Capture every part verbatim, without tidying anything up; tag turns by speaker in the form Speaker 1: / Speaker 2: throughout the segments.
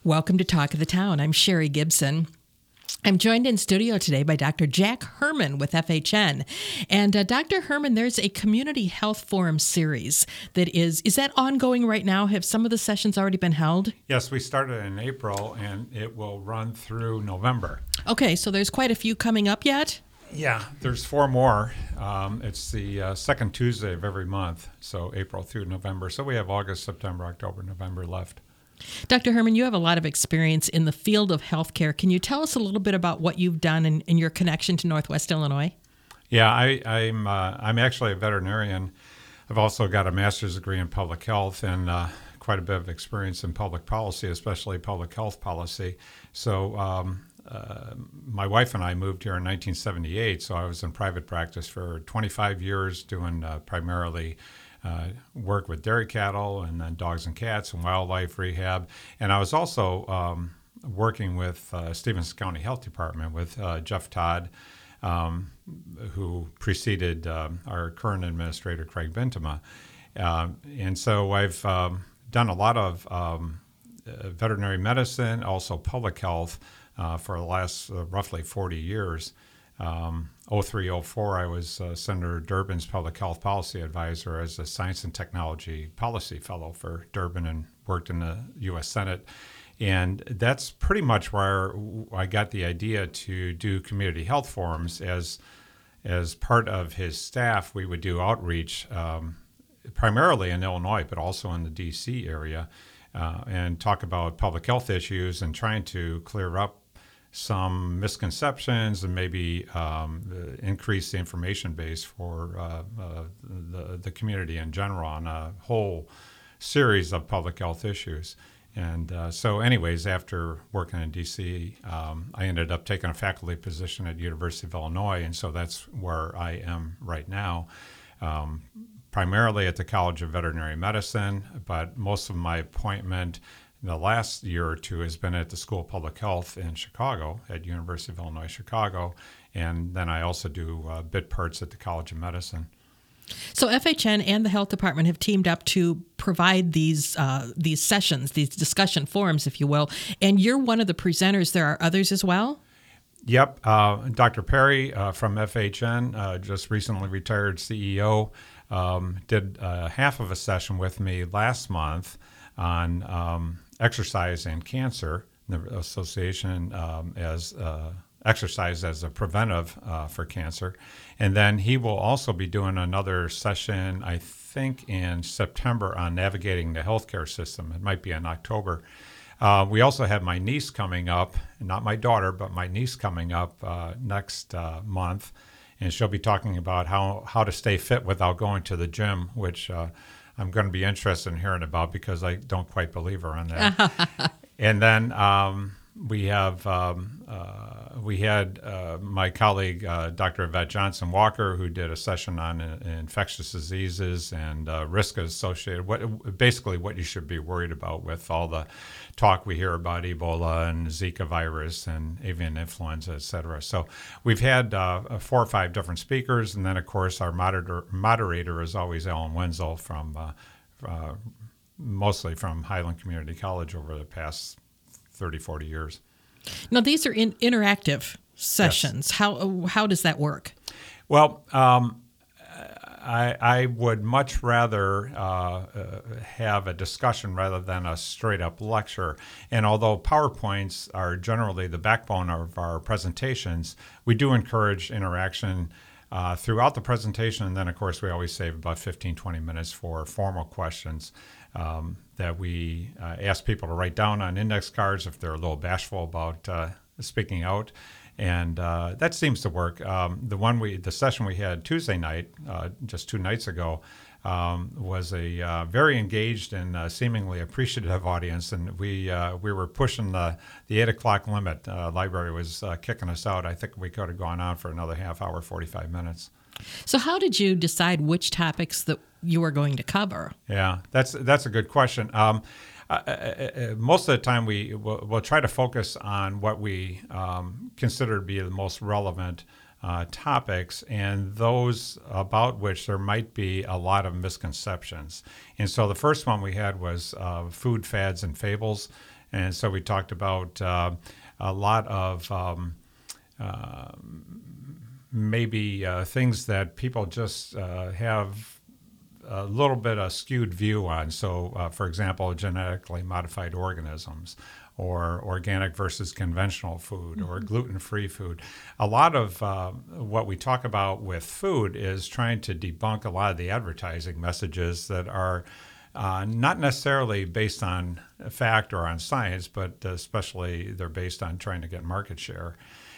Speaker 1: Welcome to Talk of the Town. I'm Sherry Gibson. I'm joined in studio today by Doctor Jack Herman with F H N. And uh, Doctor Herman, there's a Community Health Forum series that is, is that ongoing right now? Have some of the sessions already been held?
Speaker 2: Yes, we started in April and it will run through November.
Speaker 1: Okay, so there's quite a few coming up yet?
Speaker 2: Yeah, there's four more. Um, it's the uh, second Tuesday of every month, so April through November. So we have August, September, October, November left.
Speaker 1: Doctor Herman, you have a lot of experience in the field of healthcare. Can you tell us a little bit about what you've done in, in your connection to Northwest Illinois?
Speaker 2: Yeah, I, I'm uh, I'm actually a veterinarian. I've also got a master's degree in public health and uh, quite a bit of experience in public policy, especially public health policy. So um, uh, my wife and I moved here in nineteen seventy-eight, so I was in private practice for twenty-five years doing uh, primarily Uh, work with dairy cattle and then dogs and cats and wildlife rehab. And I was also um, working with uh, Stevenson County Health Department with uh, Jeff Todd, um, who preceded um, our current administrator, Craig Bintema. Uh, and so I've um, done a lot of um, uh, veterinary medicine, also public health uh, for the last uh, roughly forty years. Um, oh three oh four, I was uh, Senator Durbin's public health policy advisor as a science and technology policy fellow for Durbin and worked in the U S Senate. And that's pretty much where I got the idea to do community health forums. As, as part of his staff, we would do outreach um, primarily in Illinois, but also in the D C area, uh, and talk about public health issues and trying to clear up some misconceptions and maybe um, increase the information base for uh, uh, the, the community in general on a whole series of public health issues. And uh, so anyways, after working in D C, um, I ended up taking a faculty position at University of Illinois, and so that's where I am right now, um, primarily at the College of Veterinary Medicine, but most of my appointment the last year or two has been at the School of Public Health in Chicago, at University of Illinois, Chicago, and then I also do uh, bit parts at the College of Medicine.
Speaker 1: So F H N and the Health Department have teamed up to provide these uh, these sessions, these discussion forums, if you will, and you're one of the presenters. There are others as well?
Speaker 2: Yep. Uh, Doctor Perry uh, from F H N, uh, just recently retired C E O, um, did uh, half of a session with me last month on um, exercise and cancer, the association um, as uh, exercise as a preventive uh, for cancer. And then he will also be doing another session, I think, in September on navigating the healthcare system. It might be in October. Uh, we also have my niece coming up, not my daughter, but my niece coming up uh, next uh, month. And she'll be talking about how, how to stay fit without going to the gym, which uh, I'm going to be interested in hearing about because I don't quite believe her on that. And then um, we have um, uh, we had uh, my colleague uh, Doctor Yvette Johnson Walker, who did a session on uh, infectious diseases and uh, risk associated. What basically what you should be worried about with all the talk we hear about Ebola and Zika virus and avian influenza, et cetera. So we've had uh, four or five different speakers, and then of course our moderator moderator is always Ellen Wenzel from uh, uh, mostly from Highland Community College over the past thirty, forty years.
Speaker 1: Now, these are in interactive sessions.
Speaker 2: Yes.
Speaker 1: How how does that work?
Speaker 2: Well, um, I, I would much rather uh, uh, have a discussion rather than a straight-up lecture. And although PowerPoints are generally the backbone of our presentations, we do encourage interaction uh, throughout the presentation. And then, of course, we always save about fifteen, twenty minutes for formal questions. Um, that we uh, ask people to write down on index cards if they're a little bashful about uh, speaking out, and uh, that seems to work. Um, the one we, the session we had Tuesday night, uh, just two nights ago, um, was a uh, very engaged and uh, seemingly appreciative audience, and we uh, we were pushing the the eight o'clock limit. Uh, library was uh, kicking us out. I think we could have gone on for another half hour, forty-five minutes.
Speaker 1: So how did you decide which topics that you were going to cover?
Speaker 2: Yeah, that's that's a good question. Um, uh, uh, most of the time, we will we'll try to focus on what we um, consider to be the most relevant uh, topics, and those about which there might be a lot of misconceptions. And so the first one we had was uh, food fads and fables. And so we talked about uh, a lot of um, uh, maybe uh, things that people just uh, have a little bit of skewed view on. So, uh, for example, genetically modified organisms, or organic versus conventional food, or gluten-free food. A lot of uh, what we talk about with food is trying to debunk a lot of the advertising messages that are uh, not necessarily based on fact or on science, but especially they're based on trying to get market share.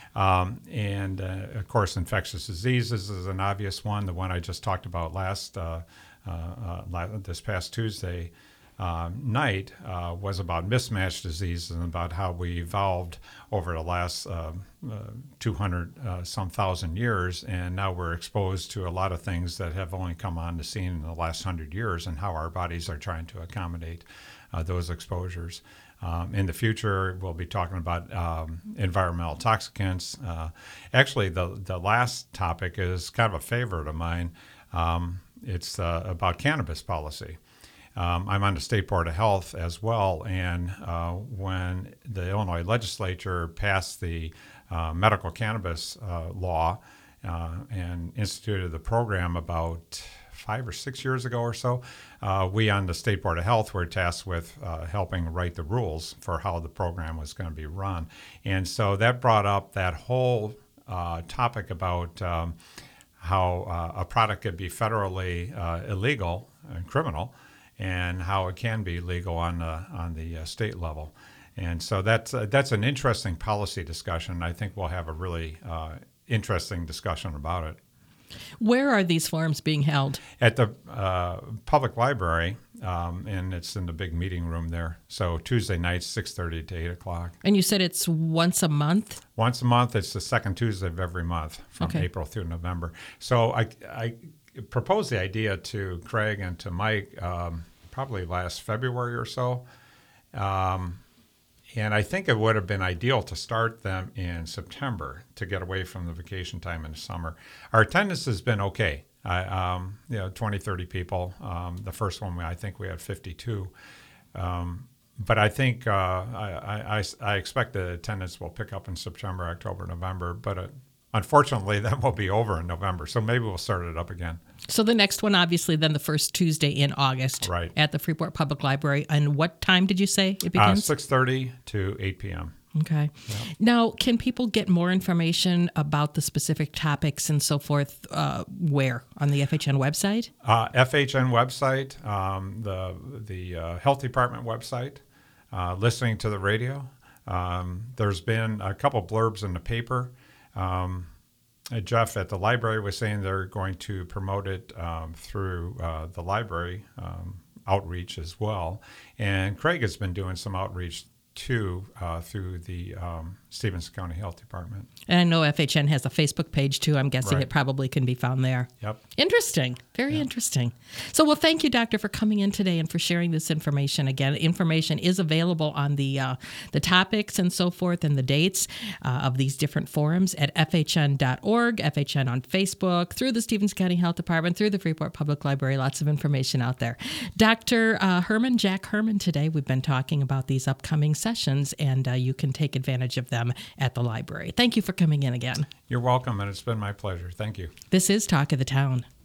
Speaker 2: Um, and, uh, of course, infectious diseases is an obvious one, the one I just talked about last uh, uh, uh, this past Tuesday. Uh, night uh, was about mismatched diseases and about how we evolved over the last uh, uh, two hundred uh, some thousand years, and now we're exposed to a lot of things that have only come on the scene in the last hundred years, and how our bodies are trying to accommodate uh, those exposures. Um, in the future, we'll be talking about um, environmental toxicants. Uh, actually, the the last topic is kind of a favorite of mine. Um, it's uh, about cannabis policy. Um, I'm on the State Board of Health as well, and uh, when the Illinois legislature passed the uh, medical cannabis uh, law uh, and instituted the program about five or six years ago or so, uh, we on the State Board of Health were tasked with uh, helping write the rules for how the program was going to be run. And so that brought up that whole uh, topic about um, how uh, a product could be federally uh, illegal and criminal, and how it can be legal on the on the uh, state level. And so that's uh, that's an interesting policy discussion. I think we'll have a really uh, interesting discussion about it.
Speaker 1: Where are these forums being held?
Speaker 2: At the uh, public library, um, and it's in the big meeting room there. So Tuesday nights, six thirty to eight o'clock.
Speaker 1: And you said it's once a month?
Speaker 2: Once a month. It's the second Tuesday of every month from
Speaker 1: Okay.
Speaker 2: April through November. So I, I proposed the idea to Craig and to Mike um, probably last February or so. Um, and I think it would have been ideal to start them in September to get away from the vacation time in the summer. Our attendance has been okay. I, um, you know, twenty, thirty people. Um, the first one, I think we had fifty-two. Um, but I think uh, I, I, I expect the attendance will pick up in September, October, November. But uh, unfortunately, that will be over in November. So maybe we'll start it up again.
Speaker 1: So the next one, obviously, then the first Tuesday in August,
Speaker 2: Right.
Speaker 1: at the Freeport Public Library. And what time did you say it
Speaker 2: Uh,
Speaker 1: begins?
Speaker 2: six thirty to eight p.m.
Speaker 1: Okay. Now, can people get more information about the specific topics and so forth? Uh, where? On the F H N website?
Speaker 2: Uh, F H N website, um, the the uh, health department website, uh, listening to the radio. Um, there's been a couple blurbs in the paper. Um, uh, Jeff at the library was saying they're going to promote it um, through uh, the library um, outreach as well. And Craig has been doing some outreach too uh, through the um, Stevens County Health Department.
Speaker 1: And I know F H N has a Facebook page too. I'm guessing
Speaker 2: Right.
Speaker 1: it probably can be found there.
Speaker 2: Yep.
Speaker 1: Interesting. Very
Speaker 2: Yeah.
Speaker 1: interesting. So, well, thank you, Doctor, for coming in today and for sharing this information. Again, information is available on the uh, the topics and so forth and the dates uh, of these different forums at F H N dot org, F H N on Facebook, through the Stevens County Health Department, through the Freeport Public Library. Lots of information out there. Doctor Uh, Herman, Jack Herman, today we've been talking about these upcoming sessions, and uh, you can take advantage of them at the library. Thank you for coming in again.
Speaker 2: You're welcome, and it's been my pleasure. Thank you.
Speaker 1: This is Talk of the Town.